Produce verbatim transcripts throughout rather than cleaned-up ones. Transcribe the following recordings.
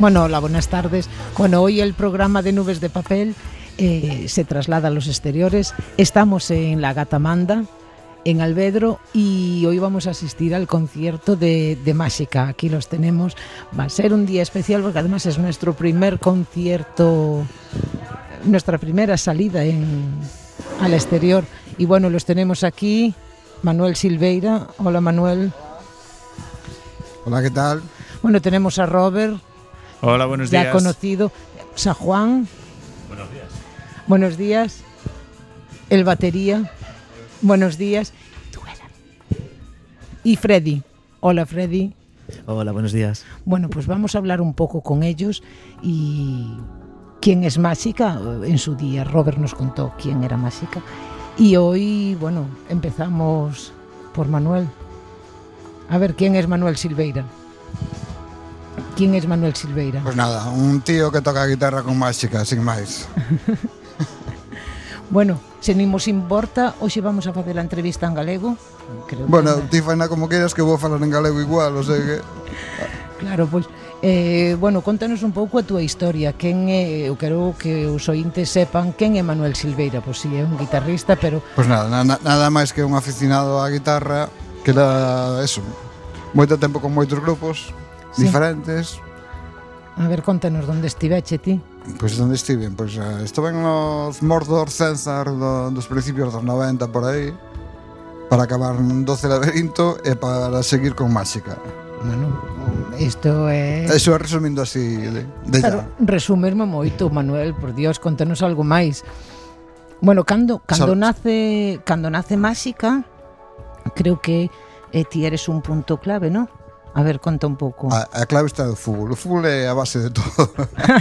Bueno, hola, buenas tardes. Bueno, hoy el programa de Nubes de Papel eh, se traslada a los exteriores. Estamos en la Gatamanda, en Alvedro, y hoy vamos a asistir al concierto de, de Máxica. Aquí los tenemos. Va a ser un día especial porque además es nuestro primer concierto, nuestra primera salida en, al exterior. Y bueno, los tenemos aquí. Manuel Silveira. Hola, Manuel. Hola, ¿qué tal? Bueno, tenemos a Robert. Hola, buenos días. Ya conocido. San Juan. Buenos días. Buenos días. El batería. Buenos días. Y Freddy. Hola, Freddy. Hola, buenos días. Bueno, pues vamos a hablar un poco con ellos y quién es Máxica. En su día Robert nos contó quién era Máxica. Y hoy, bueno, empezamos por Manuel. A ver, ¿quién es Manuel Silveira? ¿Quién es Manuel Silveira? Pues nada, un tío que toca guitarra con Máxica, sin máis. Bueno, se non nos importa, hoxe vamos a facer a entrevista en galego. Creo bueno, que... ti faina como queiras, que vou falar en galego igual, o sea que... Claro, pois, eh, bueno, contanos un pouco a túa historia. Quen é, eu quero que os ointes sepan quen é Manuel Silveira. Pois si é un guitarrista, pero... Pois nada, na, nada máis que un aficionado á guitarra, que era, eso, moito tempo con moitos grupos, sí, diferentes. A ver, contanos onde estiveche ti. Pois onde estiven, pois uh, estuve nos Mordor Censar do, dos principios dos noventa por aí, para acabar en doce laberinto e para seguir con Máxica. Bueno, isto é... Eso é resumindo así de, de claro, ya. Resumirme moito, Manuel, por Dios, contanos algo máis. Bueno, cando, cando, Sal... nace, cando nace Máxica, creo que eh, ti eres un punto clave, ¿no? A ver, conta un pouco. A, a clave está do fútbol. O fútbol é a base de todo.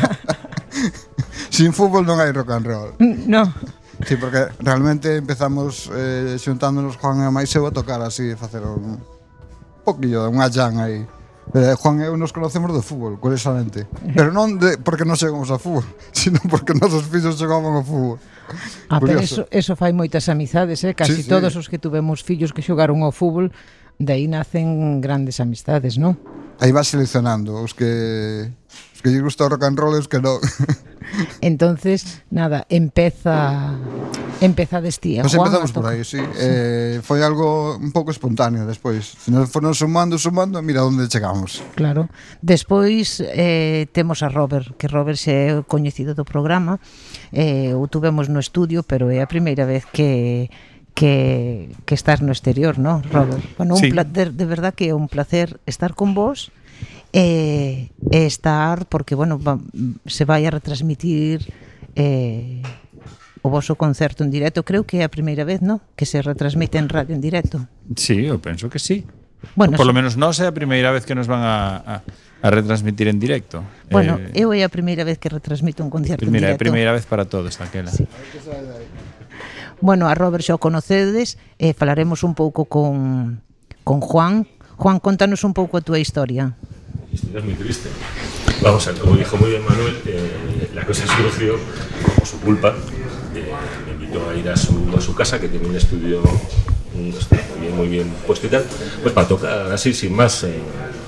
Sin fútbol non hai rock and roll. No. Sí, porque realmente empezamos eh, xuntándonos Juan e máis eu a tocar así, facer un poquillo, unha jam aí. Pero Juan e eu nos conocemos do fútbol, curiosamente. Pero non de, porque non xogamos a fútbol, sino porque nosos fillos xogaban ao fútbol. Ah, pero eso, eso fai moitas amizades, eh? Casi sí, sí. Todos os que tuvemos fillos que xogaron ao fútbol, de aí nacen grandes amistades, non? Aí vas seleccionando os que os que lle gusta o rock and roll e os que non. Entonces, nada, empeza empeza destí, Nos Juan. empezamos por aí, sí. Eh, foi algo un pouco espontáneo despois. Se nos foron sumando, sumando, mira onde chegamos. Claro. Despois eh, temos a Robert, que Robert xe é coñecido do programa. Eh, o tuvemos no estudio, pero é a primeira vez que que, que estás no exterior, ¿no, Robert? Bueno, un sí. placer, de verdad que é un placer estar con vos e eh, estar, porque, bueno, va, se vai a retransmitir eh, o voso concerto en directo. Creo que é a primeira vez, ¿no?, que se retransmite en radio en directo. Sí, eu penso que sí. Bueno, por sí. lo menos non é a primeira vez que nos van a, a, a retransmitir en directo. Bueno, eh, eu é a primeira vez que retransmito un concerto primeira, en directo. É a primeira vez para todos, aquela. Sí. Bueno, a Robert xa o conocedes, eh, falaremos un pouco con, con Juan. Juan, contanos un pouco a túa historia. Mi historia es muy triste. Vamos a ver, como dijo muy bien Manuel, eh, la cosa surgió por su culpa. Eh, me invitó a ir a su, a su casa, que tiene un estudio, un estudio muy bien, muy bien puesto y tal, pues para tocar así, sin más. Eh,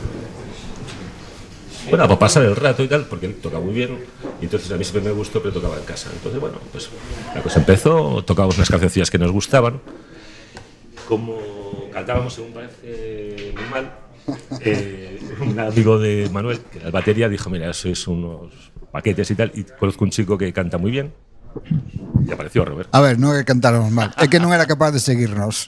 Bueno, para pasar el rato y tal, porque él toca muy bien, y entonces a mí siempre me gustó, pero tocaba en casa. Entonces, bueno, pues la cosa empezó, tocábamos unas cancioncillas que nos gustaban. Como cantábamos, según parece, muy mal, eh, un amigo de Manuel, que era el batería, dijo, mira, sois unos paquetes y tal, y conozco un chico que canta muy bien, y apareció Robert. A ver, non é que cantáramos mal, é que non era capaz de seguirnos.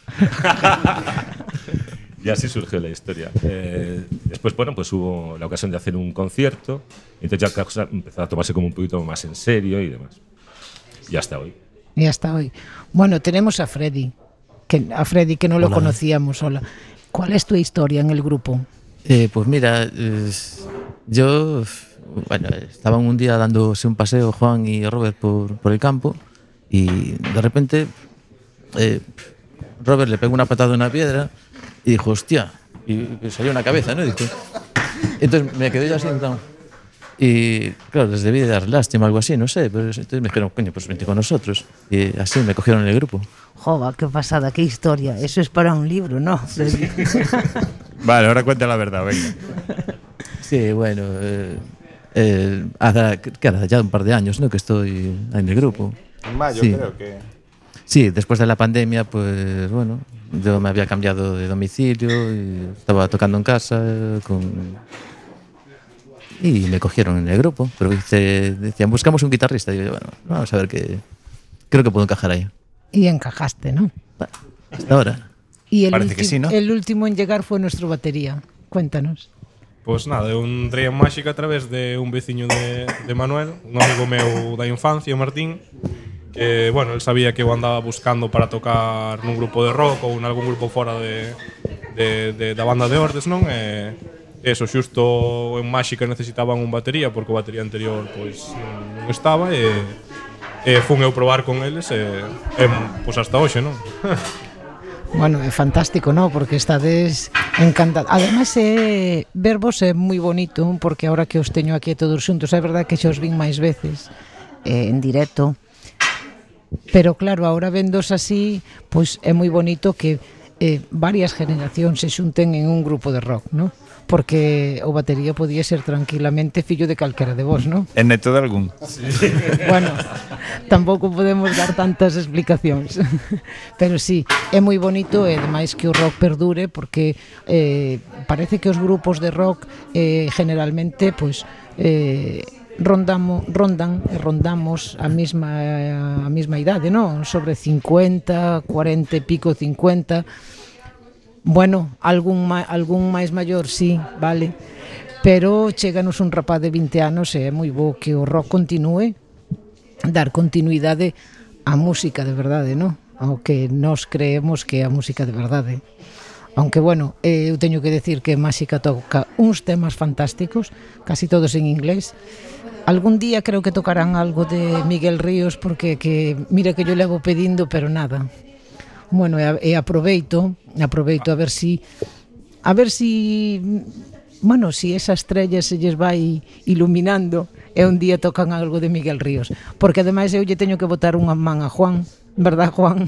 Y así surgió la historia. Eh, después, bueno, pues hubo la ocasión de hacer un concierto, y entonces ya la cosa empezó a tomarse como un poquito más en serio y demás. Y hasta hoy. Y hasta hoy. Bueno, tenemos a Freddy, que, a Freddy que no lo Hola. conocíamos. Hola. ¿Cuál es tu historia en el grupo? Eh, pues mira, eh, yo, bueno, estaban un día dándose un paseo Juan y Robert por, por el campo, y de repente eh, Robert le pegó una patada a una piedra y dijo, hostia, y salió una cabeza, ¿no? Y dijo, entonces me quedé yo así, entonces, y claro, les debí de dar lástima, algo así, no sé, pero entonces me dijeron, coño, pues vente con nosotros, y así me cogieron en el grupo. Jova, qué pasada, qué historia. Eso es para un libro, ¿no? Vale, ahora cuenta la verdad, venga. Sí, bueno, eh, Eh, hace, que era ya un par de años, ¿no? Que estoy en el grupo. En mayo, Sí. creo que. Sí, después de la pandemia, pues bueno, yo me había cambiado de domicilio y estaba tocando en casa eh, con... y me cogieron en el grupo. Pero dice, decían, buscamos un guitarrista. Y yo, bueno, vamos a ver qué. Creo que puedo encajar ahí. Y encajaste, ¿no? Hasta ahora. Y el, Parece que ulti- sí, ¿no? el último en llegar fue nuestro batería. Cuéntanos. Pois nada, eu entrei en Máxica a través de un veciño de, de Manuel, un amigo meu da infancia, o Martín, que, bueno, él sabía que eu andaba buscando para tocar nun grupo de rock ou en algún grupo fora de, de, de, da banda de Ordes, non? E eso, xusto en Máxica necesitaban un batería, porque o batería anterior pois non estaba, e, e fun eu probar con eles, e, e pois hasta hoxe, non? Bueno, é fantástico, ¿no? Porque estades encantados. Ademais, é, verbos é moi bonito, porque ahora que os teño aquí todos xuntos, é verdad que xa os vin máis veces eh, en directo, pero claro, ahora vendos así, pois é moi bonito que eh, varias generacións se xunten en un grupo de rock, ¿no? Porque o batería podía ser tranquilamente fillo de calquera de vos, ¿no? En neto de algún. Bueno, tampouco podemos dar tantas explicacións. Pero sí, é moi bonito e ademais que o rock perdure, porque eh, parece que os grupos de rock eh, generalmente pois eh, rondamos, rondan e rondamos a mesma a mesma idade, non? Sobre cincuenta, cuarenta e pico, cincuenta. Bueno, algún ma, algún máis maior, sí, vale. Pero cheganos un rapaz de vinte anos e é moi bo que o rock continúe, dar continuidade á música de verdade, non? Ao que nós creemos que é a música de verdade. Aunque, bueno, eh, eu teño que decir que Máxica toca uns temas fantásticos, casi todos en inglés. Algún día creo que tocarán algo de Miguel Ríos, porque que mira que yo levo pedindo, pero nada. Bueno, e, e aproveito, aproveito a ver si a ver si bueno, si esa estrella se lles vai iluminando e un día tocan algo de Miguel Ríos, porque ademais eu lle teño que botar unha man a Juan, verdad, Juan?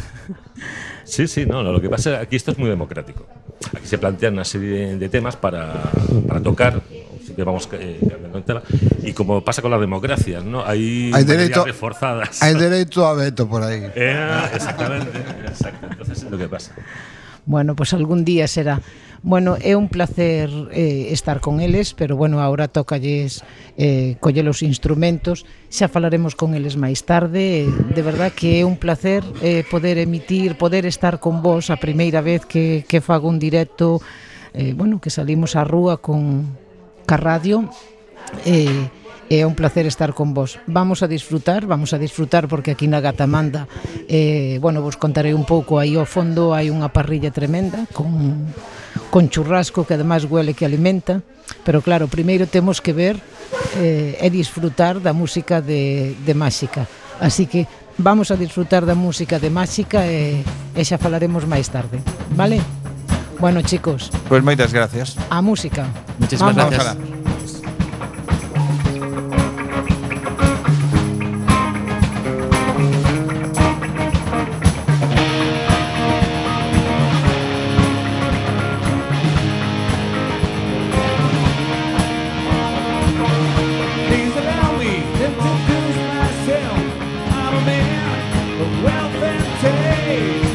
Sí, sí, no, no, lo que pasa aquí esto es muy democrático. Aquí se plantean una serie de temas para, para tocar, que vamos eh, cambiando en tela, y como pasa con las democracias, ¿no? Hay, Hay derecho, reforzadas. Hay derecho a veto por ahí. Eh, exactamente, exacto. Entonces es lo que pasa. Bueno, pues algún día será. Bueno, é un placer eh, estar con eles, pero bueno, ahora tócalles eh, coller os instrumentos, xa falaremos con eles máis tarde. De verdad que é un placer eh, poder emitir, poder estar con vos a primeira vez que, que fago un directo, eh, bueno, que salimos á rúa con ca radio, eh, é un placer estar con vos. Vamos a disfrutar, vamos a disfrutar porque aquí na Gatamanda, eh, bueno, vos contarei un pouco, aí ao fondo hai unha parrilla tremenda con, con churrasco que ademais huele que alimenta, pero claro, primeiro temos que ver eh, e disfrutar da música de, de Máxica. Así que vamos a disfrutar da música de Máxica e, e xa falaremos máis tarde, vale? Bueno, chicos, Pues moitas gracias. a música. Muchísimas Vamos. gracias. Ojalá. Please allow me to introduce myself. I'm a man of wealth and taste.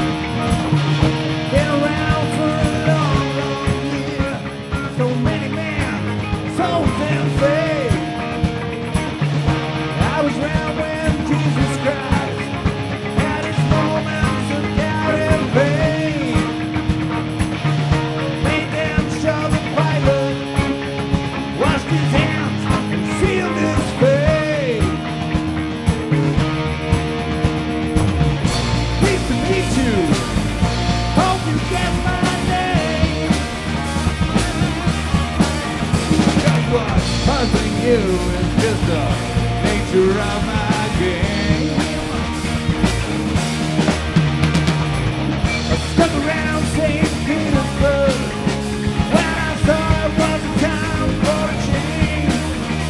Been around for a long, long year. So many men, souls and faith. I was around when Jesus Christ had his moments of doubt and pain. Made them shove the pilot, washed his hands and sealed his fate. Pleased to meet you. Hope you get my name. Just what's puzzling you is just the nature of my game. I stuck around Saint Petersburg when I saw it was a time for a change.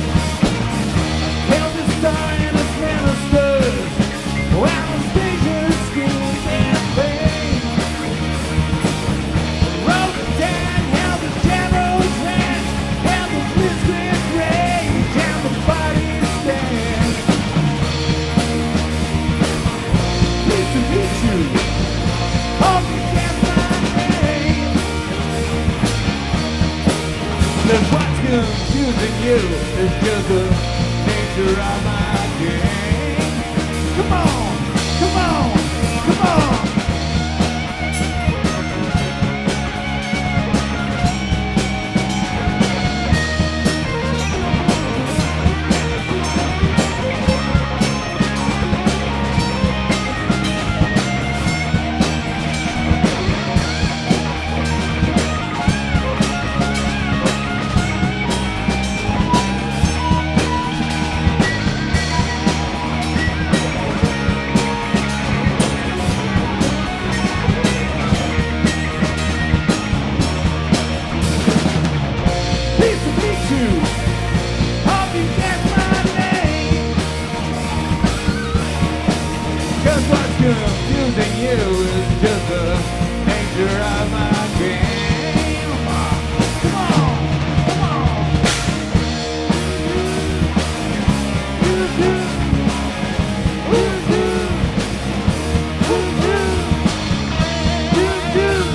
Held a star in its ministers while the station schemes and fame. Rode the tide, held the general's ranch, held the blitzkrieg rage Cause what's confusing you is just the nature of my game. Come on, come on, come on. Pleased to meet you. Hope you get my name. Cause what's confusing you is just the nature of my game. Come on, come on. Woo-hoo. Woo-hoo. Woo-hoo. Woo-hoo.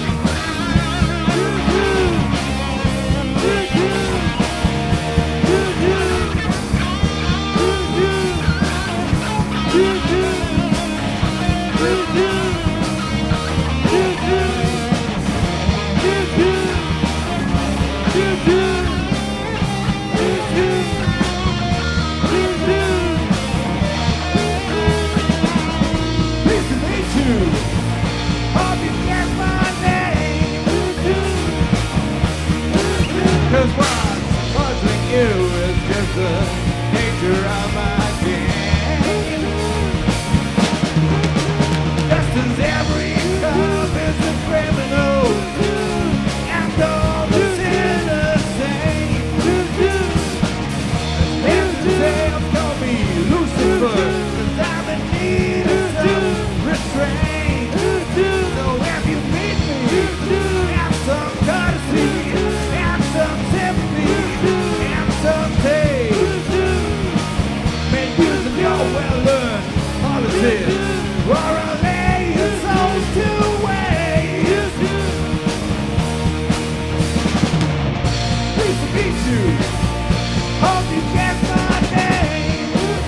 Pleased to meet you. Hope you get my name. Cause what's puzzling you is just the nature of my game. Just as every cop is a criminal, and all the sinners same. If the tales call me Lucifer, cause I'm in need of some restraint. So if you meet me, have some courtesy, have some sympathy, have some taste. Make use of your well-learned policies, or I'll lay your souls to waste. Pleased to meet you. Hope you get my name.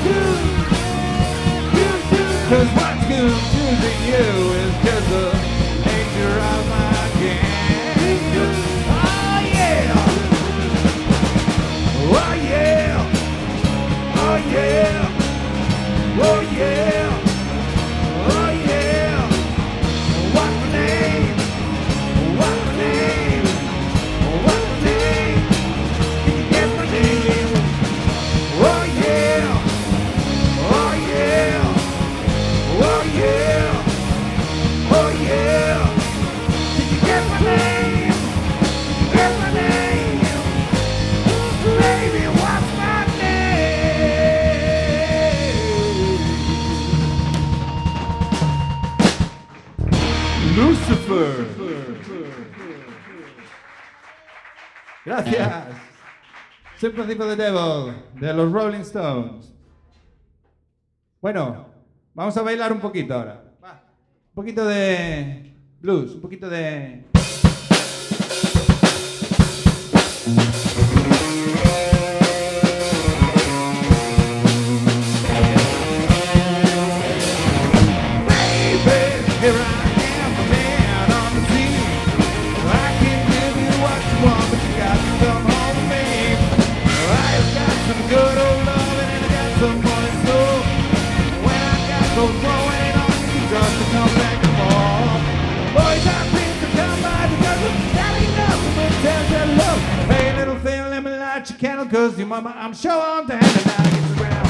Cause what's confusing you is just the nature of my game. Oh yeah. Oh yeah. Oh yeah. Oh yeah. Oh yeah. What's my name? What's my name? What's my name? Can you guess my name? Oh yeah. Oh yeah. Oh yeah. Oh yeah. Did you get my name? Get my name? Baby, what's my name? Lucifer. Gracias. Sympathy for the Devil, de los Rolling Stones. Bueno, vamos a bailar un poquito ahora. Va. Un poquito de blues, un poquito de... Baby, here I am, the man on the scene. I can give you what you want, but you got to come home with me. I've got some good old loving and I got some money soul. When I got those blowing on you, just to come back and forth. Boys, I think to come by because that ain't nothing but tender love. Hey, little thing, let me light your candle, cause your mama, I'm sure I'm down and now gets around.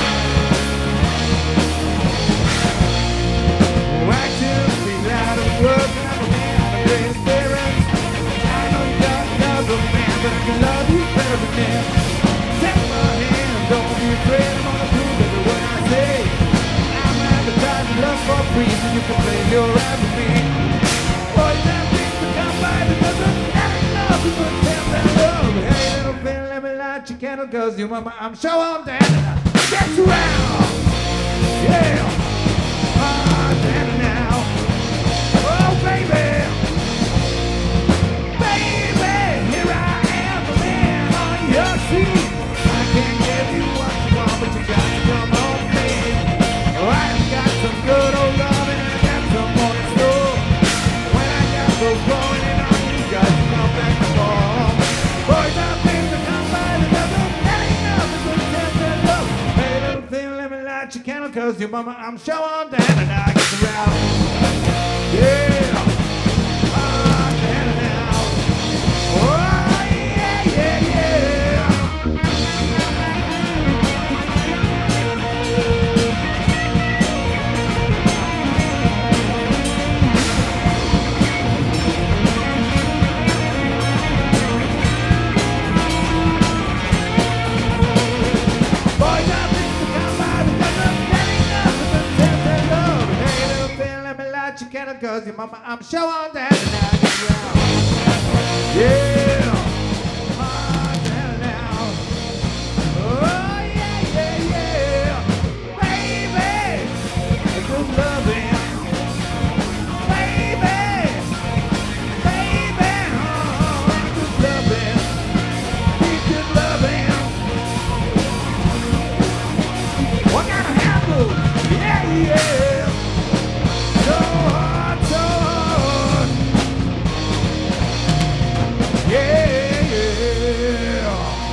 Actions, out of work, and I'm a man of great experience. I know you got another man, but I can love you better than him. Take my hand, don't be afraid, I'm gonna prove every word I say. I'm advertising love for free, so you can play your rap with me. Boys, that things to come by because of that ain't nothing but tender love. Hey, little thing, let me light your candle, cause your mama, I'm sure I'm down and I get around. Yeah. Ah, down now. Oh, baby. Baby, here I am, the man on cause your mama, I'm showing down and I get around. Yeah. On down and out. Oh, yeah, yeah, yeah. Boys, I think to come by because I'm standing up with the tender love. Hey, little thing, let me light your candle, cause your mama, I'm showing down and I get around. Yeah. On down and out. Oh, yeah, yeah, yeah. Baby, good loving. Baby, baby, oh, good loving. Good loving. What kind of handle? Yeah, yeah. So hard, so hard. Yeah, yeah.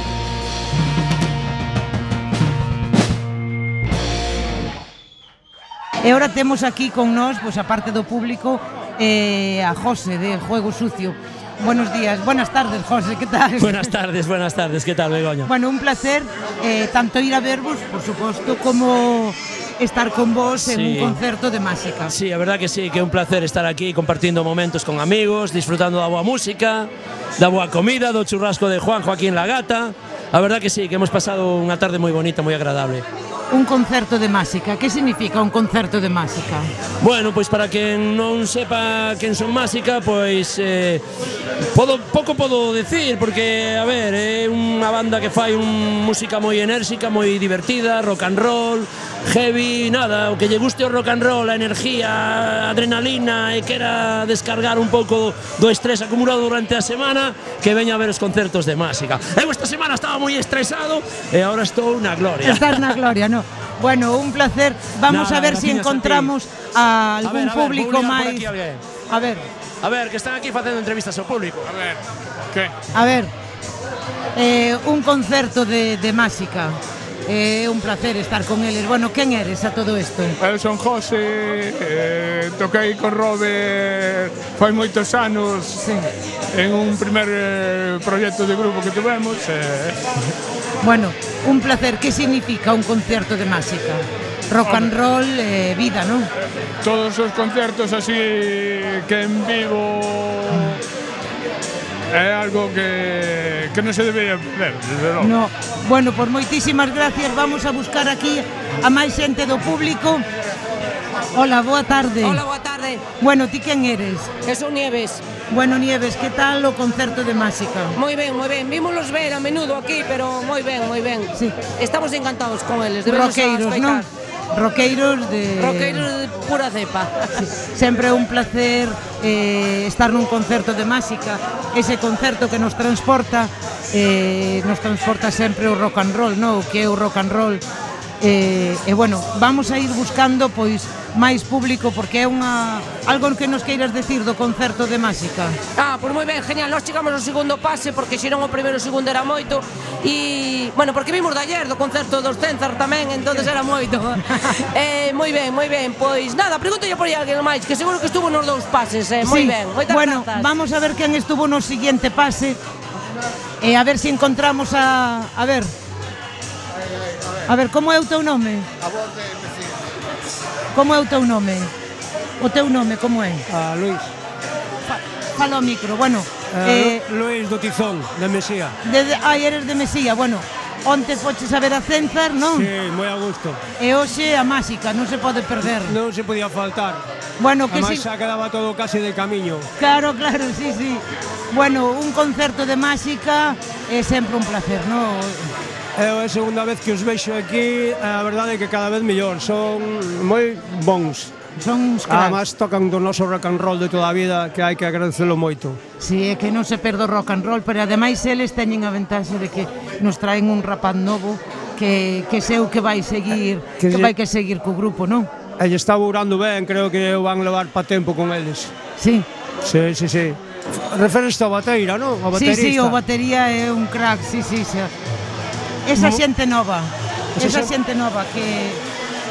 E ahora temos aquí con nós, pois a parte do público, eh, a José de Juego Sucio. Buenos días, buenas tardes, José, ¿qué tal? Buenas tardes, buenas tardes, ¿qué tal, Begoña? Bueno, un placer eh, tanto ir a vervos, por suposto, como estar con vos en Sí. un concerto de Másica. Sí, a verdad que sí, que é un placer estar aquí compartindo momentos con amigos, disfrutando da boa música, da boa comida, do churrasco de Juanjo aquí en La Gata. A verdad que sí, que hemos pasado unha tarde moi bonita, moi agradable. Un concerto de Másica, que significa un concerto de Másica? Bueno, pois para quen non sepa quen son Másica, pois eh, podo, pouco podo decir, porque, a ver, é unha banda que fai un música moi enérxica, moi divertida, rock and roll, heavy, nada, o que lle guste o rock and roll, a energía, a adrenalina e quera descargar un pouco do estrés acumulado durante a semana, que veña a ver os concertos de Másica. Eu esta semana estaba moi estresado e agora estou na gloria. Estás na gloria, no? Bueno, un placer. Vamos Nada, a ver si gracias a encontramos a, A algún ver, a ver, público vou liar por máis. aquí alguén. A ver, A ver, que están aquí facendo entrevistas ao público. A ver, que? a ver. Eh, un concerto de, de Másica. É un placer estar con eles. Bueno, quen eres a todo isto? Eu son José, eh, toquei con Robert fai moitos anos Sí. en un primer eh, proxecto de grupo que tuvemos. Eh, Bueno, un placer. Que significa un concerto de Másica? Rock and roll, eh, vida, non? todos os concertos así que en vivo é algo que, que non se debería perder, desde logo. No. Bueno, por moitísimas gracias. Vamos a buscar aquí a máis xente do público. Hola, boa tarde. Hola, boa tarde. Bueno, ti quen eres? Eu son Nieves. Bueno, Nieves, que tal o concerto de Másica? Moi ben, moi ben. Vímolos ver a menudo aquí, pero moi ben, moi ben. Sí. Estamos encantados con eles. Debemos Roqueiros, non? Roqueiros de... Roqueiros de pura cepa. Sí. Sempre é un placer eh, estar nun concerto de Másica. Ese concerto que nos transporta eh, nos transporta sempre o rock and roll, non? O que é o rock and roll. Eh, e bueno, vamos a ir buscando pois máis público, porque é unha algo que nos queiras decir do concerto de Másica. Ah, pois moi ben, genial. Nós chegamos ao segundo pase porque xeron o primeiro e o segundo era moito e, bueno, porque vimos de ayer do concerto dos Cenzar tamén, entonces era moito. eh, moi ben, moi ben. Pois nada, pregúntalle por aí a alguén máis, que seguro que estuvo nos dous pases, eh. Moi Sí. ben. Moitas Bueno, grazas. vamos a ver quen estuvo no siguiente pase e a ver se encontramos a... A ver... A ver, como é o teu nome? A voz de Mecía. Como é o teu nome? O teu nome, como é? A Luis. Fa- Fala ao micro, bueno. Eh, Eh, Luis do Tizón, de Mesía. de, de, ai, eres de Mesía, bueno. Onte foches a ver a Cenzar, non? Sí, moi a gusto. E hoxe a Másica, non se pode perder. Non se podía faltar. Bueno, que Ademais si... xa quedaba todo casi de camiño. Claro, claro, sí, sí. Bueno, un concerto de Másica é sempre un placer, non? É a segunda vez que os vexo aquí, a verdade é que cada vez mellor. Son moi bons. Son uns cracks. Además tocan do noso rock and roll de toda a vida, que hai que agradecelo moito. Si, é que non se perde o rock and roll, pero ademais eles teñen a ventaxe de que nos traen un rapaz novo que, que seu que vai seguir, Que que, lle- vai que seguir co grupo, non? E lle está burando ben, creo que o van levar pa tempo con eles. Sí. Sí, sí, sí. Referes ao bateira, non? O Sí, baterista. sí, o batería é un crack, sí, sí, xa. Esa xente nova, Esa esa xen- xente nova que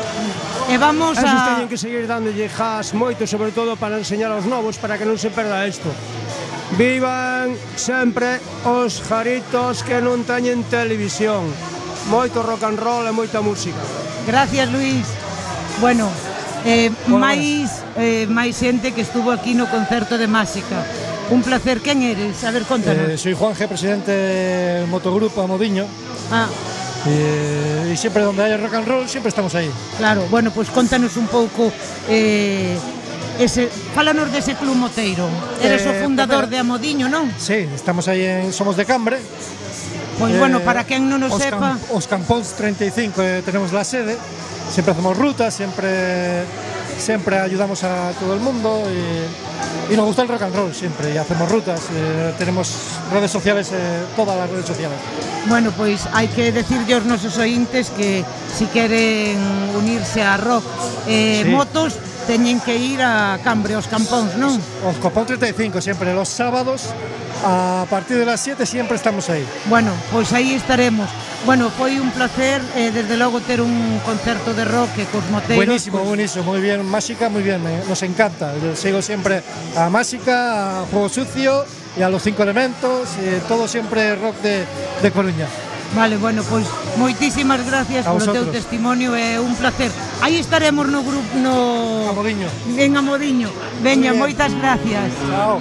E vamos Esos a... teñen que seguir dándolle gas moito, sobre todo para enseñar aos novos, para que non se perda isto. Vivan sempre os jaritos que non teñen televisión. Moito rock and roll e moita música. Gracias, Luis. Bueno, eh, máis eh, máis xente que estuvo aquí no concerto de Máxica. Un placer. Quen eres? A ver, contanos. Eh, soy Juanje, presidente del motogrupo Amodiño. Ah, Eh, y siempre donde haya rock and roll, siempre estamos ahí. claro. Bueno, pues contanos un pouco eh, ese, fálanos dese club moteiro. Eres o Eh, fundador primero- de Amodiño, non? Sí, estamos ahí en Somos de Cambre. Pois Eh, bueno, para quen non o os sepa, Cam- Os Campóns treinta y cinco eh, tenemos la sede. Siempre hacemos rutas, siempre, siempre ayudamos a todo el mundo y, y nos gusta el rock and roll siempre. Y hacemos rutas, eh, tenemos redes sociales, eh, todas las redes sociales. bueno, pois hai que decirlle aos nosos ointes que si queren unirse a rock eh, Sí. motos, teñen que ir a Cambre, aos Campóns, non? Os Campóns treinta y cinco siempre, los sábados a partir de las siete siempre estamos ahí. Bueno, pois aí estaremos. Bueno, foi un placer, eh, desde logo, ter un concerto de rock e cos moteiros. Buenísimo, buenísimo, muy bien, Máxica, muy bien, me- nos encanta. Yo sigo siempre a Máxica, a Juego Sucio y a los Cinco Elementos, y todo siempre rock de, de Coruña. Vale, bueno, pois moitísimas gracias A polo teu vosotros. testimonio, é un placer. Aí estaremos no grupo no Amodiño. en Amodiño. Veña, Muy bien. moitas gracias. Chao.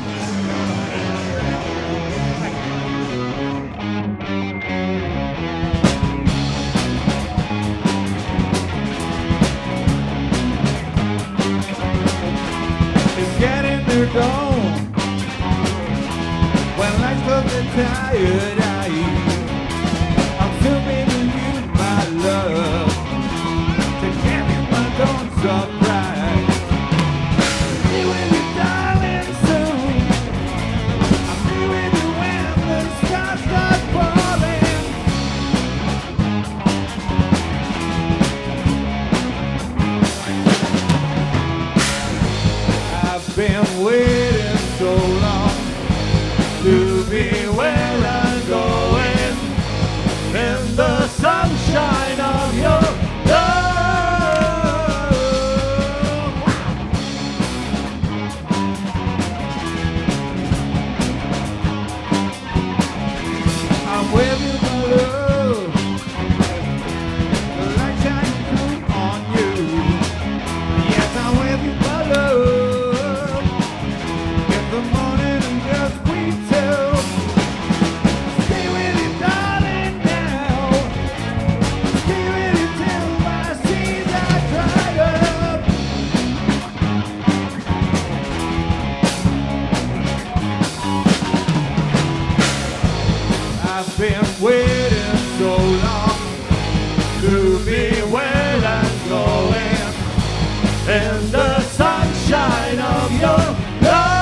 It's getting their dome. When life's of the tired eye, I'm zooming in you, my love, to give you my own surprise. Be with you, darling, soon. I'll be with you when the stars start falling. I've been waiting so long to be where I'm going in the sunshine of your love. I'm with you, my love. The light shining through on you. Yes, I'm with you, my love. In the morning and just we tell. Stay with you, darling, now. Stay with you till my seas are dried up. I've been waiting so long to be where I'm going in the sunshine of your love.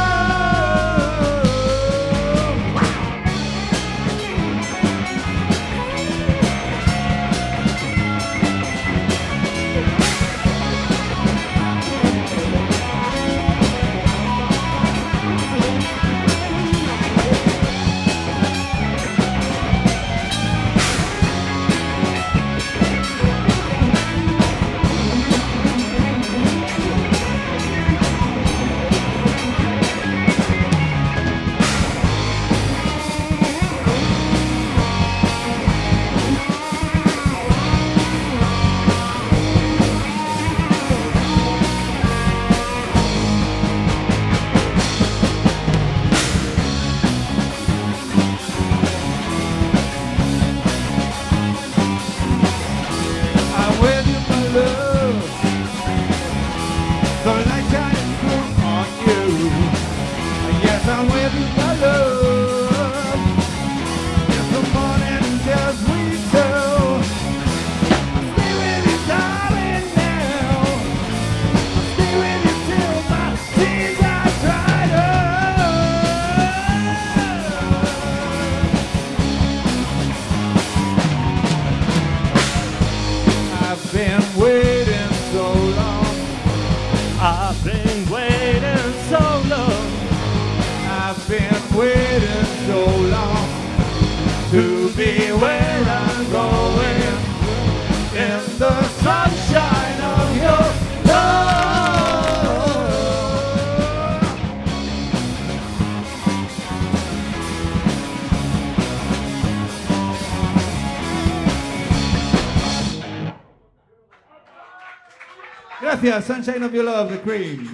I'm with you, my love. The light shining through on you. Yes, I'm with you, my love. In the morning, just we tell. Stay with you, darling, now. Stay with you till my tears are dried up. I've been waiting so long. I've been waiting so long. I've been waiting so long to be where I'm going in the sunshine of Gracias, Sunshine of Your Love, The Cream.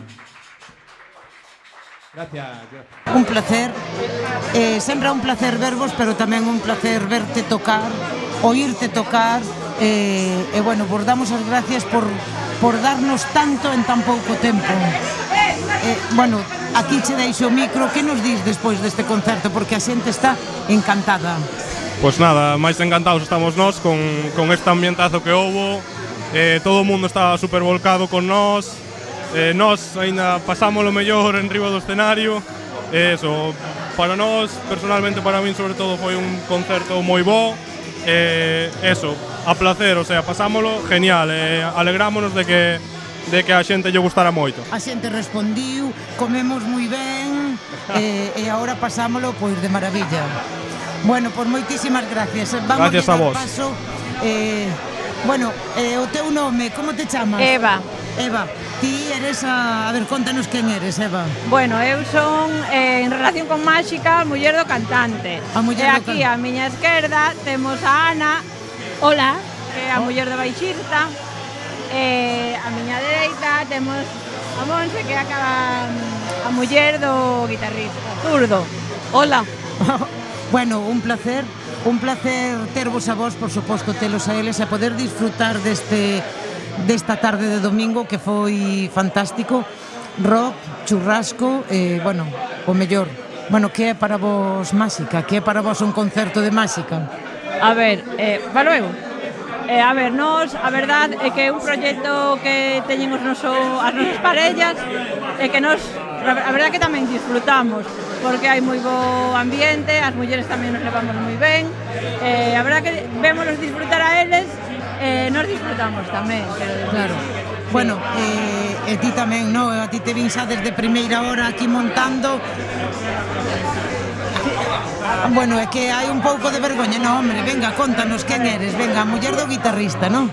Gracias. Un placer, eh, sempre é un placer vervos, pero tamén un placer verte tocar, oírte tocar, eh, e bueno, vos damos as gracias por, por darnos tanto en tan pouco tempo. Eh, bueno, aquí che deixo o micro, que nos dis despois deste concerto, porque a xente está encantada. Pois nada, máis encantados estamos nós con, con este ambientazo que houbo, eh, todo o mundo está super volcado con nós. Eh, nós ainda pasamos o mellor en riba do escenario. eh, Eso, para nós, personalmente para min sobre todo foi un concerto moi bo. eh, Eso, a placer, o sea, pasámolo genial. eh, Alegrámonos de que de que a xente lle gustara moito. A xente respondiu, comemos moi ben, eh, e agora pasámolo pois de maravilla. Bueno, pois moitísimas gracias. Vamos Gracias a vos. Paso, eh, bueno, eh, o teu nome, como te chamas? Eva. Eva, ti eres a... A ver, contanos quen eres, Eva. Bueno, eu son, eh, en relación con Máxica, muller do cantante. A muller e do aquí, can- a miña esquerda, temos a Ana, hola, que é a muller do baixista. E a miña dereita temos a Monse, que é a, a muller do guitarrista, zurdo. Hola. Bueno, un placer, un placer tervos a vos, por suposto, telos a eles e poder disfrutar deste desta tarde de domingo que foi fantástico. Rock, churrasco, e, bueno, o mellor. Bueno, que é para vos Máxica? Que é para vos un concerto de Máxica? A ver, eh, falo eu. Eh, a ver, nos, a verdade é que é un proxecto que teñen os noso, as nosas parellas e que nos, a verdade que tamén disfrutamos porque hai moi bo ambiente, as mulleres tamén nos levamos moi ben. Eh, a verdade que vémonos disfrutar a eles, eh, nos disfrutamos tamén, quero decir. Claro. Bueno, eh, e ti tamén, no? A ti te vin xa desde primeira hora aquí montando. Bueno, é que hai un pouco de vergoña, no, hombre, venga, contanos quen eres, venga, a muller do guitarrista, non?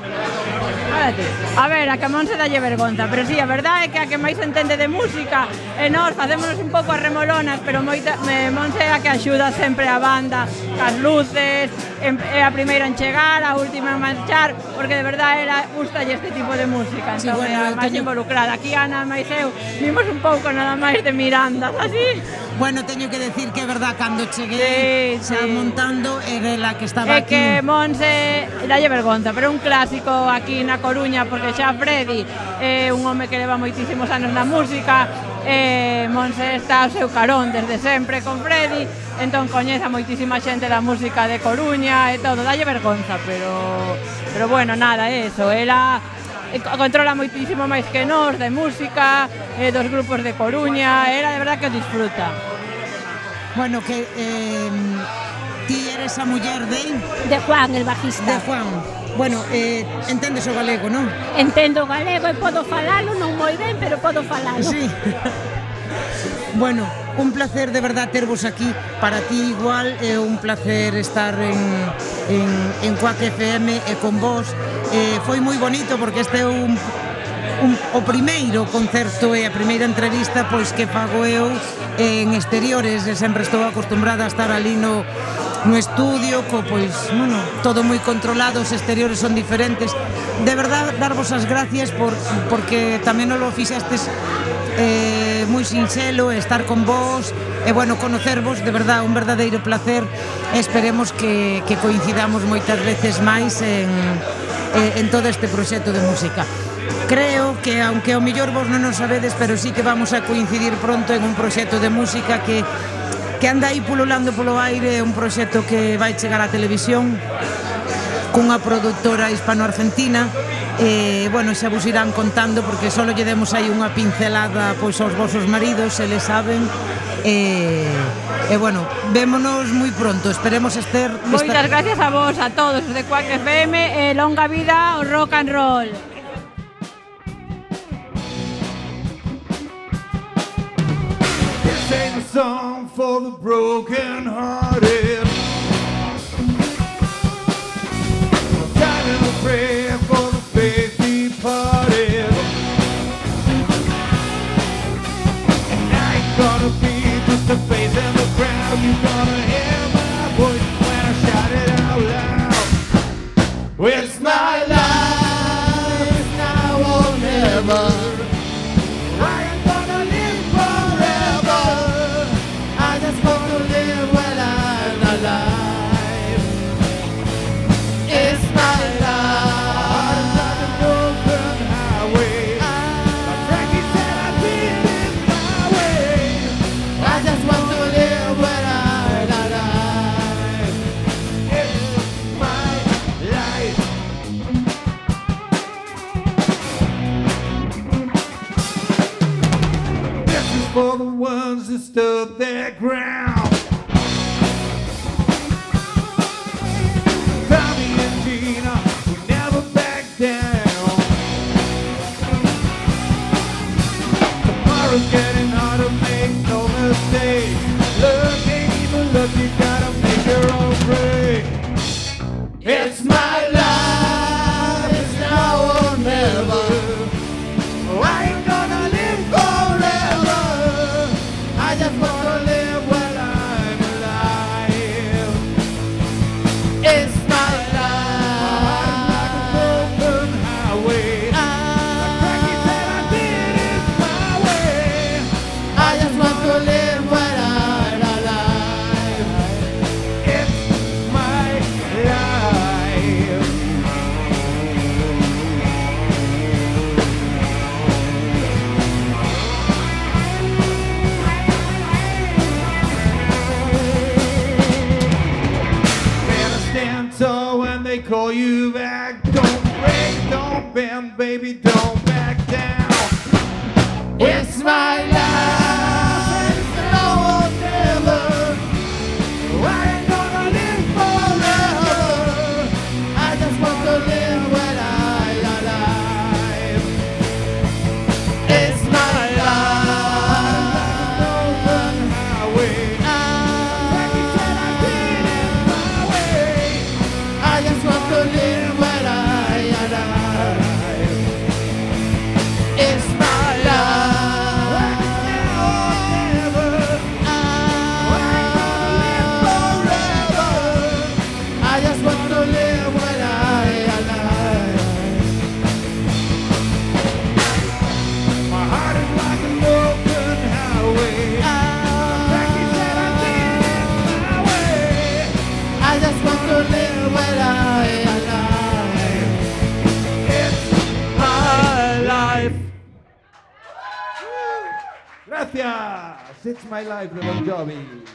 A ver, a que a Monse dalle vergonza, pero sí, a verdade é que a que máis entende de música e nós facémonos un pouco as remolonas, pero moita, me, Monse é a que axuda sempre a banda, cas luces, en, é a primeira en chegar, a última en marchar, porque de verdade ela gustalle este tipo de música, entón Sí, bueno, é a máis teño- involucrada. Aquí Ana máis eu vimos un pouco nada máis de mirandas, así. Bueno, teño que decir que é verdad, cando cheguei Sí, xa sí. montando, era la que estaba É aquí. que Monse dalle vergonza, pero é un clásico aquí na Coruña, porque xa Freddy é un home que leva moitísimos anos na música, e Monse está ao seu carón desde sempre con Freddy, entón coñece a moitísima xente da música de Coruña e todo, dalle vergonza, pero pero bueno, nada, eso, ela eh, controla moitísimo máis que nós de música, eh, dos grupos de Coruña, ela de verdad que disfruta. Bueno, que eh, ti eres a muller de... De Juan, el bajista. De Juan. Bueno, eh, entendes o galego, non? Entendo galego e podo falalo, non moi ben, pero podo falalo. Sí. Bueno, un placer de verdad tervos aquí. Para ti igual é un placer estar en, en, en Quack F M e con vos. Eh, foi moi bonito porque este é un, un, o primeiro concerto e a primeira entrevista pois que fago eu en exteriores, e sempre estou acostumbrada a estar ali no, no estudio, co, pois, bueno, todo moi controlado, os exteriores son diferentes. De verdad, darvos as gracias por, porque tamén non lo fixestes eh, moi sinxelo, estar con vos, e, bueno, conocervos, de verdad, un verdadeiro placer. Esperemos que, que coincidamos moitas veces máis en, en todo este proxecto de música. Creo que, aunque ao mellor vos non o sabedes, pero sí que vamos a coincidir pronto en un proxecto de música que que anda aí pululando polo aire, un proxecto que vai chegar á televisión cunha produtora hispano-argentina. E, bueno, xa vos irán contando porque só lle demos aí unha pincelada pois aos vosos maridos, eles saben. E, e bueno, vémonos moi pronto, esperemos estar... Moitas gracias a vos, a todos os de Quack F M, e longa vida ao rock and roll. This ain't a song for the broken hearted. Time to pray for the faith departed. And I ain't gonna be just a face in the crowd. You're gonna hear my voice when I shout it out loud. It's my life now or never. when they call you back. Don't break, don't bend, baby, don't back down. It's my life, it's now or never. I ain't gonna live forever. I just want to live when I'm alive. It's my life, open highway. Jackie said I did it my way. I just want to live when I'm alive. It's my life, now or never. I ain't gonna live forever. I just want to live when I'm alive. My heart is like an open highway. Jackie said I did it my way. I just want to live when I'm alive. It's my life. Gracias. It's my life de Bon Jovi.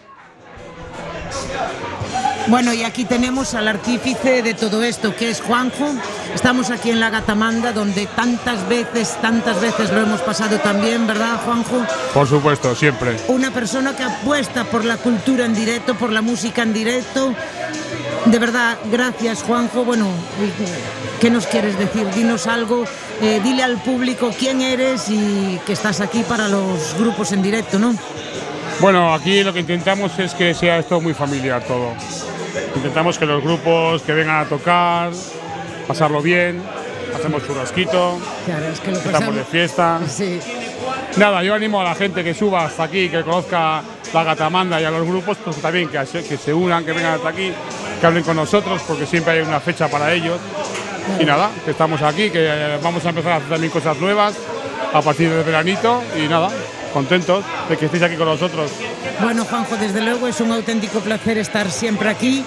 Bueno, y aquí tenemos al artífice de todo esto, que es Juanjo. Estamos aquí en la Gatamanda, donde tantas veces, tantas veces lo hemos pasado también, ¿verdad, Juanjo? Por supuesto, siempre. Una persona que apuesta por la cultura en directo, por la música en directo. De verdad, gracias, Juanjo. Bueno, ¿qué nos quieres decir? Dinos algo, eh, dile al público quién eres y que estás aquí para los grupos en directo, ¿no? Bueno, aquí lo que intentamos es que sea esto muy familiar todo. Intentamos que los grupos que vengan a tocar, pasarlo bien, hacemos churrasquito, Claro, es que lo estamos pasamos- de fiesta. Sí. Nada, yo animo a la gente que suba hasta aquí, que conozca la Gatamanda, y a los grupos pues también que se, que se unan, que vengan hasta aquí, que hablen con nosotros, porque siempre hay una fecha para ellos. Y nada, que estamos aquí, que eh, vamos a empezar a hacer también cosas nuevas a partir del veranito, y nada, contentos de que estéis aquí con nosotros. Bueno, Juanjo, desde luego es un auténtico placer estar siempre aquí.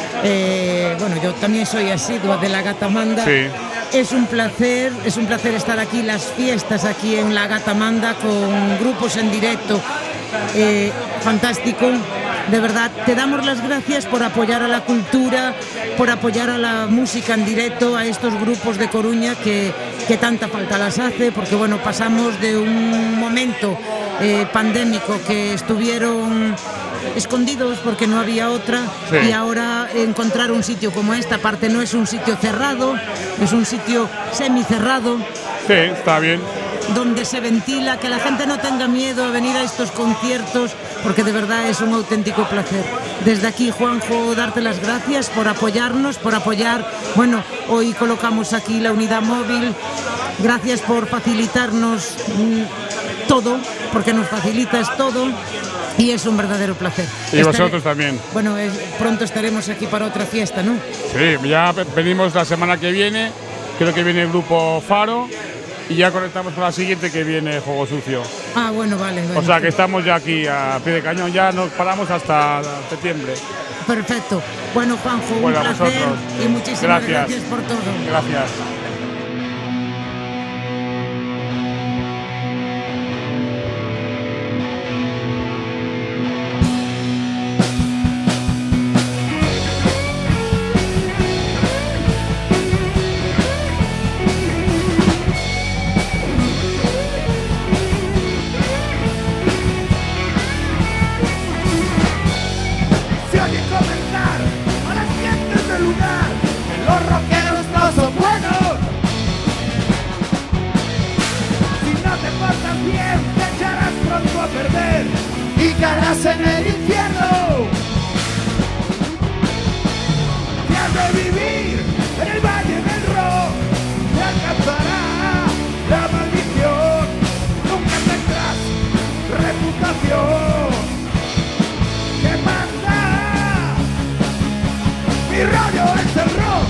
Eh, bueno, yo también soy asidua de la Gatamanda. Sí. Es un placer, es un placer estar aquí, las fiestas aquí en la Gatamanda con grupos en directo. Eh, fantástico, de verdad. Te damos las gracias por apoyar a la cultura, por apoyar a la música en directo, a estos grupos de Coruña que, que tanta falta las hace, porque bueno, pasamos de un momento eh, pandémico que estuvieron escondidos porque no había otra, Sí. y ahora encontrar un sitio como este, aparte no es un sitio cerrado, es un sitio semicerrado, Sí, está bien. donde se ventila, que la gente no tenga miedo a venir a estos conciertos, porque de verdad es un auténtico placer. Desde aquí, Juanjo, darte las gracias por apoyarnos, por apoyar, bueno, hoy colocamos aquí la unidad móvil, gracias por facilitarnos mm, todo, porque nos facilitas todo, y es un verdadero placer. Y Estaré- vosotros también. Bueno, es- pronto estaremos aquí para otra fiesta, ¿no? Sí, ya ve- venimos la semana que viene, creo que viene el grupo Faro, y ya conectamos con la siguiente que viene Juego Sucio. Ah, bueno, vale. O bueno. sea que estamos ya aquí a pie de cañón, ya nos paramos hasta septiembre. Perfecto. Bueno, Juanjo, Bueno, un a placer vosotros. y muchísimas Gracias. gracias por todo. Gracias. Se oye comentar a las gentes del lugar que los rockeros no son buenos. Si no te portas bien, te echarás pronto a perder y caerás en el infierno. Si has de vivir en el valle del rock, te alcanzará la maldición. Nunca tendrás reputación. ¿Qué manda? Mi rollo es el rock.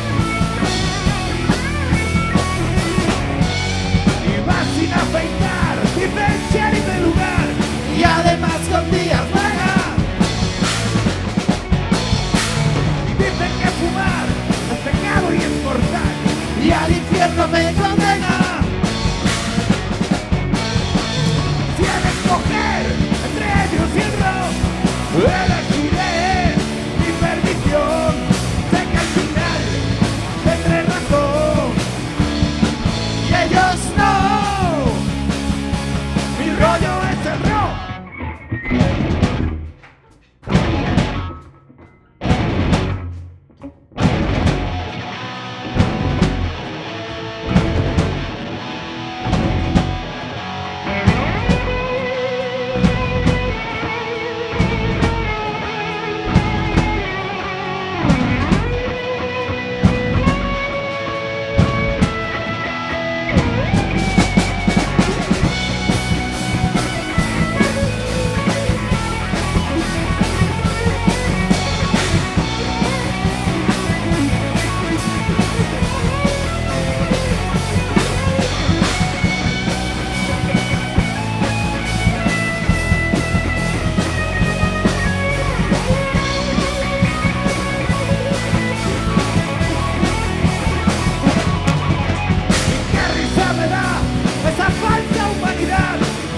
Y vas sin afeitar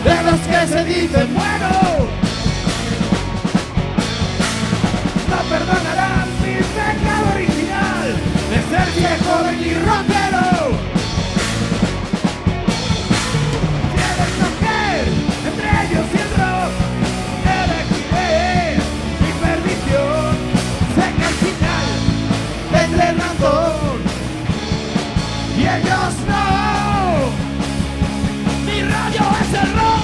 de los que se dicen buenos. No perdonarán mi pecado original de ser viejo y rockero. Quiero escoger entre ellos y el rock, elegiré mi perdición. Sé que al final tendré razón y ellos no. Mi radio es el rock.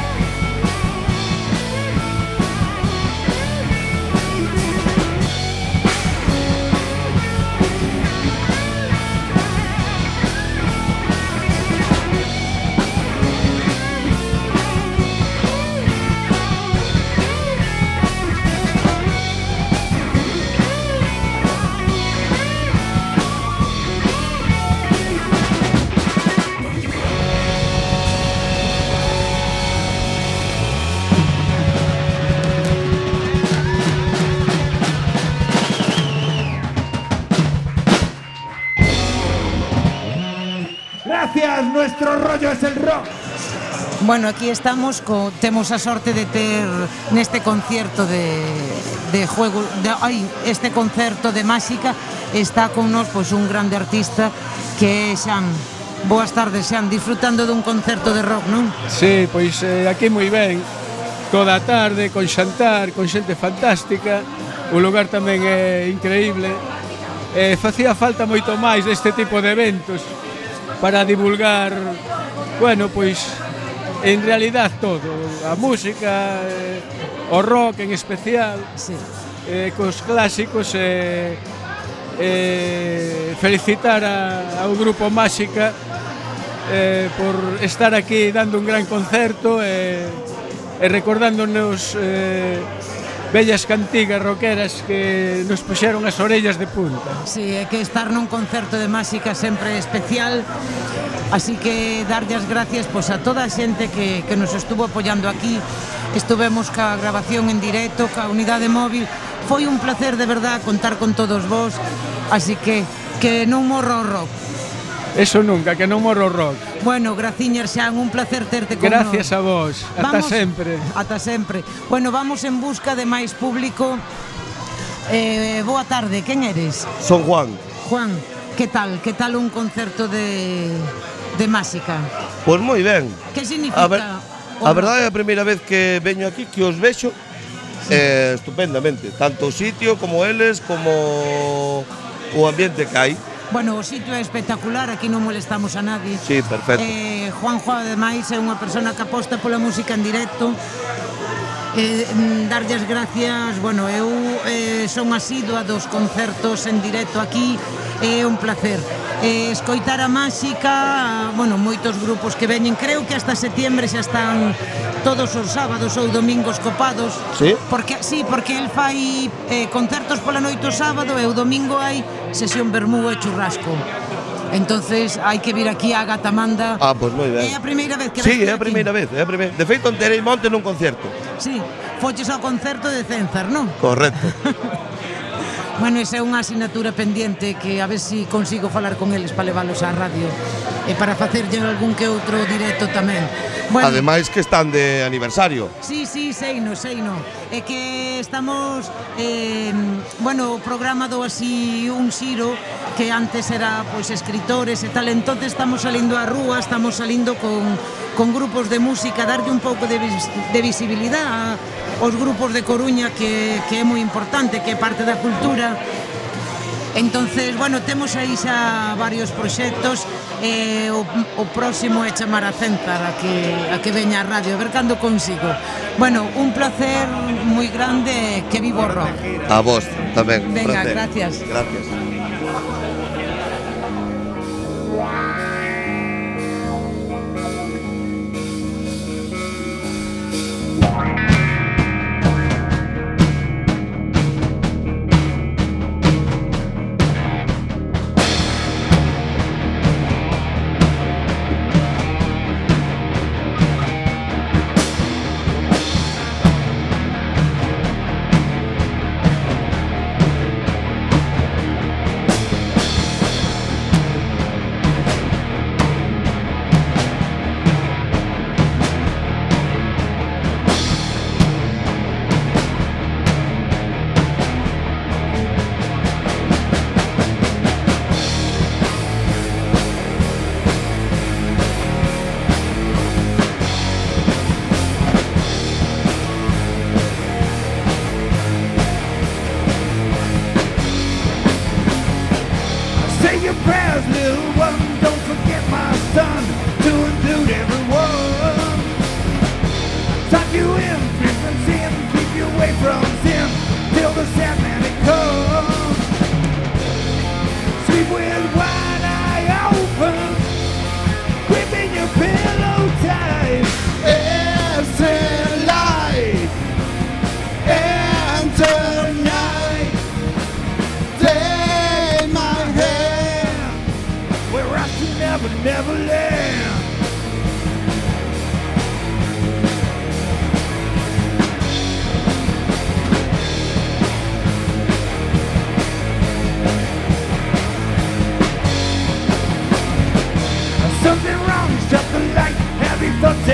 Gracias, nuestro rollo es el rock. Bueno, aquí estamos, co, temos a sorte de ter neste concierto de, de juego, de, ai, este concerto de Máxica, está con nos pois, un grande artista que é Xan. Boas tardes, Xan, disfrutando dun concerto de rock, non? Sí, pois eh, aquí moi ben, toda a tarde, con xantar, con xente fantástica, o lugar tamén é increíble, eh, facía falta moito máis deste tipo de eventos, para divulgar, bueno, pois, en realidad todo, a música, eh, o rock en especial, sí. eh, cos clásicos, eh, eh, felicitar a, ao grupo Máxica eh, por estar aquí dando un gran concerto e eh, eh, recordándonos eh, bellas cantigas rockeras que nos puxeron as orellas de punta. Sí, é que estar nun concerto de Máxica sempre é especial, así que darlle as gracias pois, a toda a xente que, que nos estuvo apoiando aquí. Estuvemos ca grabación en directo, ca unidade móvil. Foi un placer de verdad contar con todos vos, así que que non morra o rock. Eso nunca, que non morra o rock. Bueno, graciñas, Xan, un placer terte con Gracias nos. a vos, ata Vamos, sempre. Ata sempre. Bueno, vamos en busca de máis público. Eh, boa tarde, quen eres? Son Juan. Juan, que tal? Que tal un concerto de, de Máxica? Pois moi ben. Que significa? A, ver, a verdade é a primeira vez que veño aquí, que os vexo sí. eh, estupendamente. Tanto o sitio, como eles, como o ambiente que hai. Bueno, o sitio é espectacular, aquí non molestamos a nadie. Sí, perfecto. Eh, Juanjo, ademais, é unha persona que aposta pola música en directo. Eh, darlle as gracias, bueno, eu eh, son asidua dos concertos en directo aquí, é un placer. Eh, escoitar a Máxica, bueno, moitos grupos que veñen, creo que hasta setiembre xa están todos os sábados ou domingos copados. Sí? Porque, sí, porque el fai eh, concertos pola noite o sábado e o domingo hai sesión vermú e churrasco. Entonces hai que vir aquí a Gatamanda. Ah, pois moi ben. É a primeira vez que Sí, ves é a primeira vez, é a primeira. De feito, enterei monte nun concerto. Sí, foches ao concerto de Cenzar, non? Correcto. Bueno, esa é unha asignatura pendiente que a ver se si consigo falar con eles para leválos á radio e para facerlle algún que outro directo tamén. Bueno, ademais que están de aniversario. Sí, sí, seino, seino. É que estamos, eh, bueno, o programa do así un xiro que antes era pois escritores e tal, entonces estamos salindo á rúa, estamos salindo con, con grupos de música, darlle un pouco de, vis, de visibilidade aos grupos de Coruña que, que é moi importante, que é parte da cultura. Entonces, bueno, temos aí xa varios proxectos e o, o próximo é chamar a Cenzar a que, a que veña a radio, a ver cando consigo. Bueno, un placer moi grande, que vivo o rock. A vos tamén. Venga, placer. gracias. Gracias.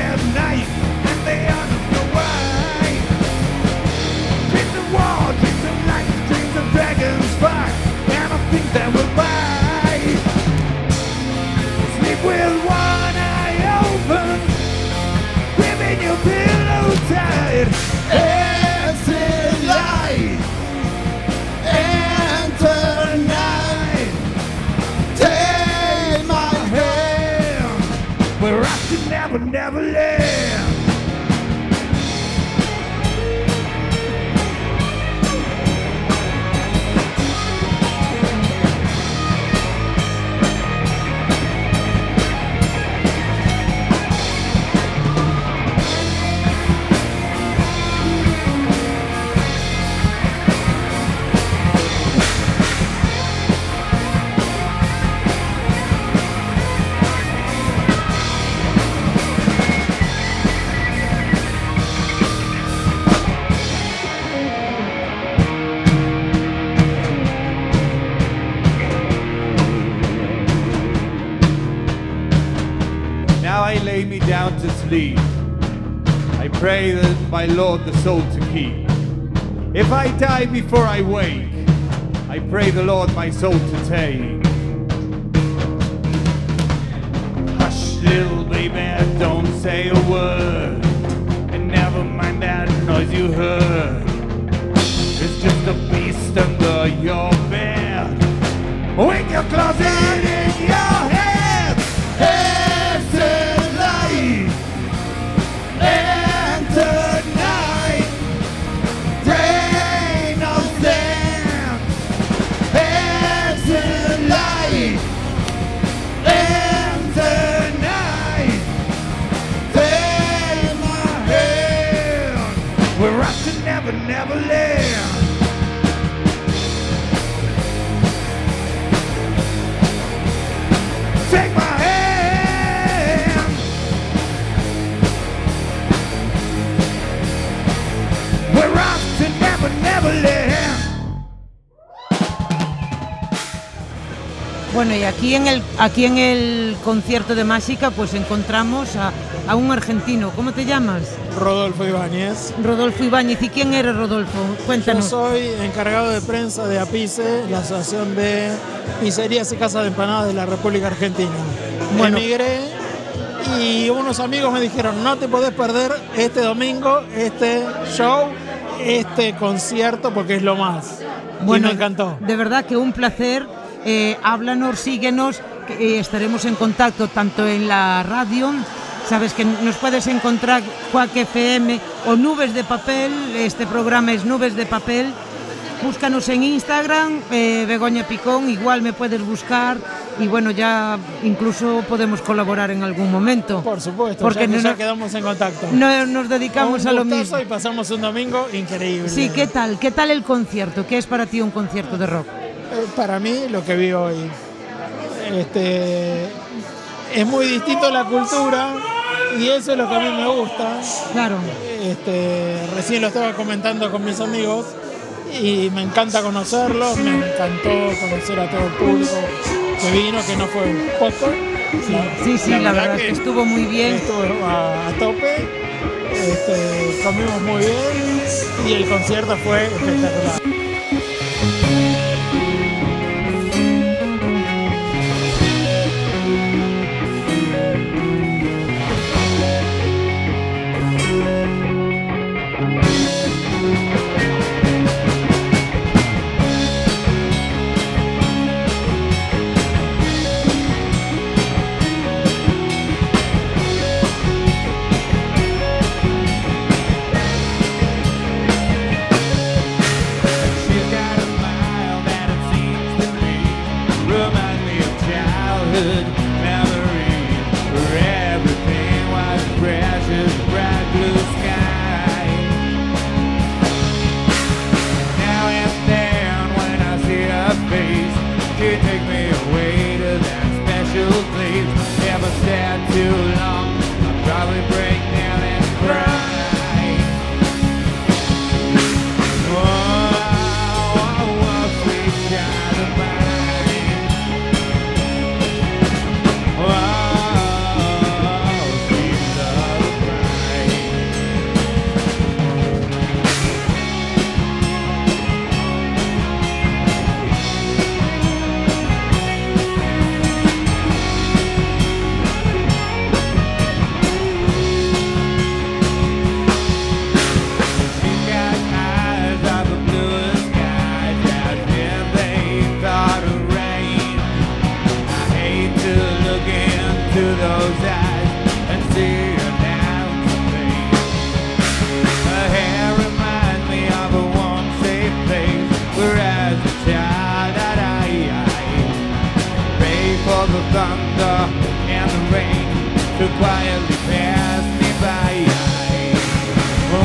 at night, and they all know why. Dreams of war, dreams of light, dreams of dragons fight, and I think that we'll buy. Sleep with one eye open, gripping your pillow tight. Exit light, enter night. Take my hand, we're off to Never Never Land. Now I lay me down to sleep. I pray that my Lord the soul to keep. If I die before I wake, I pray the Lord my soul to take. Hush, little baby, don't say a word, and never mind that noise you heard. It's just a beast under your bed, with your closet in your head. Exit light, enter night, rain of sand. Exit light, enter night, take my hand, we're off to Never Never Land. Take my hand, we're off to Never Never Land. Bueno, y aquí en el aquí en el concierto de Máxica pues encontramos a, a un argentino. ¿Cómo te llamas? Rodolfo Ibáñez. Rodolfo Ibáñez. ¿Y quién eres, Rodolfo? Cuéntanos. Yo soy encargado de prensa de APICE, la Asociación de Pizzerías y Casas de Empanadas de la República Argentina. Bueno. Emigré y unos amigos me dijeron, no te podés perder este domingo, este show, este concierto, porque es lo más. Bueno, y me encantó. De verdad que un placer. Eh, háblanos, síguenos, que, eh, estaremos en contacto tanto en la radio, sabes que nos puedes encontrar Quack F M o Nubes de Papel, este programa es Nubes de Papel, búscanos en Instagram, eh, Begoña Picón, igual me puedes buscar y bueno, ya incluso podemos colaborar en algún momento. Por supuesto, porque ya, que no, ya quedamos en contacto. No, nos dedicamos un a lo gustazo mismo. Y pasamos un domingo increíble. Sí, ¿qué tal? ¿Qué tal el concierto? ¿Qué es para ti un concierto de rock? Para mí, lo que vi hoy, este, es muy distinto a la cultura y eso es lo que a mí me gusta. Claro. Este, recién lo estaba comentando con mis amigos y me encanta conocerlos, me encantó conocer a todo el público que vino, que no fue poco. Sí, la, sí, sí, la, la verdad, verdad es que estuvo muy bien. Estuvo a, a tope, este, comimos muy bien y el concierto fue espectacular. She's got a mile thunder and the rain to quietly pass me by. Oh,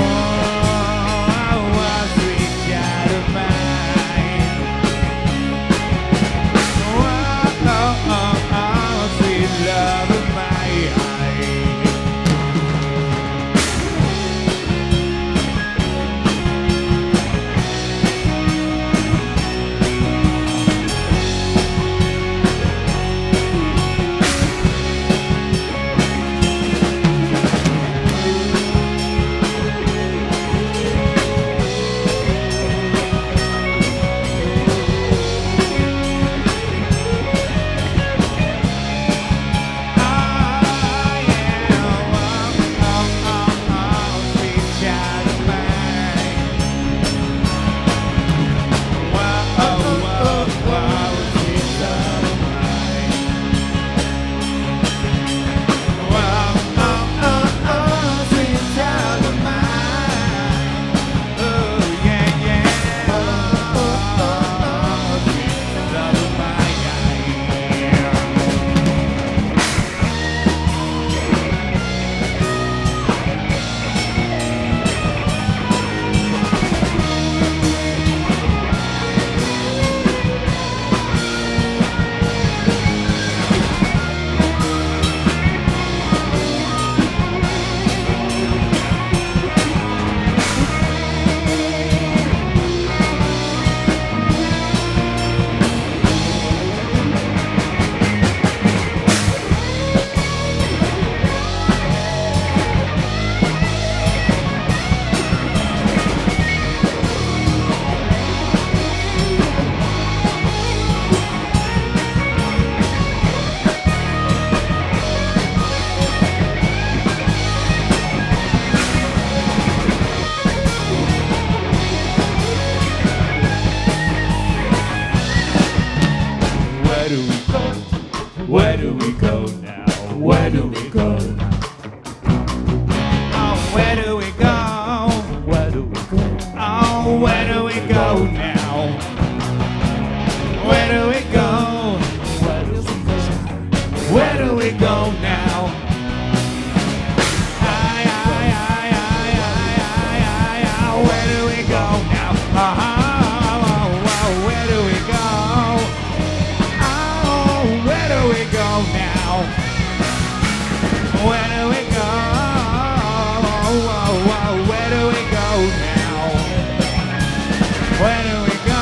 oh, sweet child of mine. Oh, oh, oh, oh, sweet love of mine. Where do we go now? Where do we go now? Oh, where do we go? Where do we go? Oh, where do we go now? Where do we go? Where do we go? Where do we go now? Aye, aye, aye, aye, aye, aye, aye, aye. Where do we go now? Uh-huh. Where do we go? Oh, where do we go now? Where do we go? Where do we go now? Where do we go?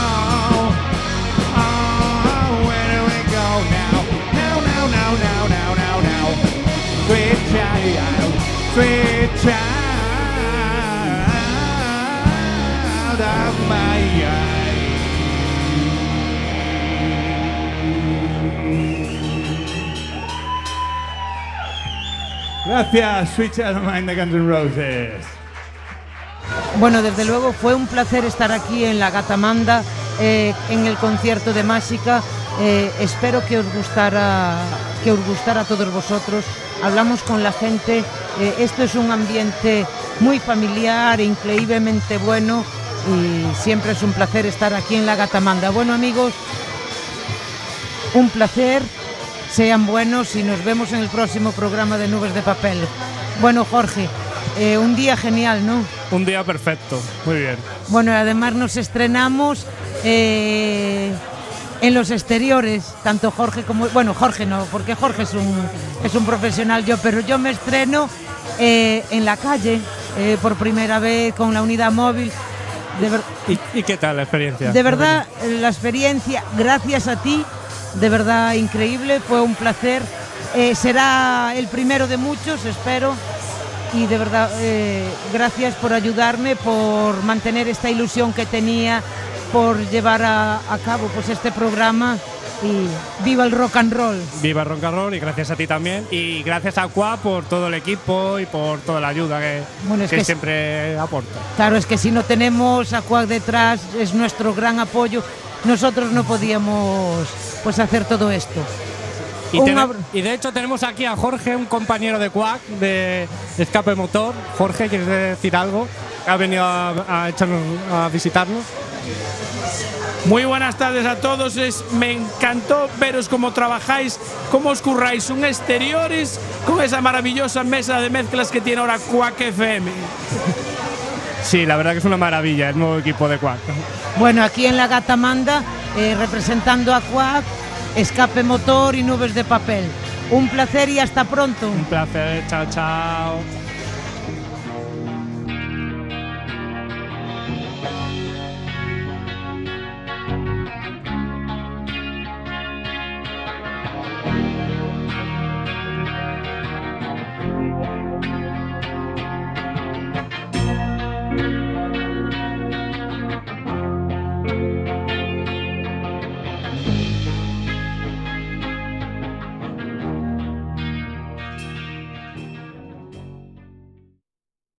Oh, where do we go now? Now, now, now, now, now, now, now. Sweet child, sweet child of mine. Gracias, Sweet Child of Mine de Guns N' Roses. Bueno, desde luego fue un placer estar aquí en la Gatamanda, eh, en el concierto de Máxica. Eh, espero que os gustara, que os gustara a todos vosotros. Hablamos con la gente. Eh, esto es un ambiente muy familiar, increíblemente bueno, y siempre es un placer estar aquí en la Gatamanda. Bueno, amigos, un placer. Sean buenos y nos vemos en el próximo programa de Nubes de Papel. Bueno, Jorge, eh, un día genial, ¿no? Un día perfecto, muy bien. Bueno, además nos estrenamos eh, en los exteriores, tanto Jorge como... Bueno, Jorge no, porque Jorge es un, es un profesional, yo, pero yo me estreno eh, en la calle eh, por primera vez con la unidad móvil. De ver... ¿Y, ¿Y qué tal la experiencia? De verdad, la experiencia, gracias a ti, de verdad increíble, fue un placer. Eh, será el primero de muchos, espero. Y de verdad, eh, gracias por ayudarme, por mantener esta ilusión que tenía, por llevar a, a cabo pues, este programa. Y viva el rock and roll. Viva el rock and roll y gracias a ti también. Y gracias a Qua por todo el equipo y por toda la ayuda que, bueno, es que, que siempre es, aporta. Claro, es que si no tenemos a Qua detrás, es nuestro gran apoyo. Nosotros no podíamos pues hacer todo esto. Y, ten, y de hecho tenemos aquí a Jorge, un compañero de Quack, de Escape Motor. Jorge, ¿quieres decir algo? Ha venido a, a, echarnos, a visitarnos. Muy buenas tardes a todos. Es, me encantó veros cómo trabajáis, cómo os curráis un exteriores con esa maravillosa mesa de mezclas que tiene ahora Quack F M. Sí, la verdad que es una maravilla el nuevo equipo de Quack. Bueno, aquí en la Gata Manda, eh, representando a Quack, Escape Motor y Nubes de Papel. Un placer y hasta pronto. Un placer, chao, chao.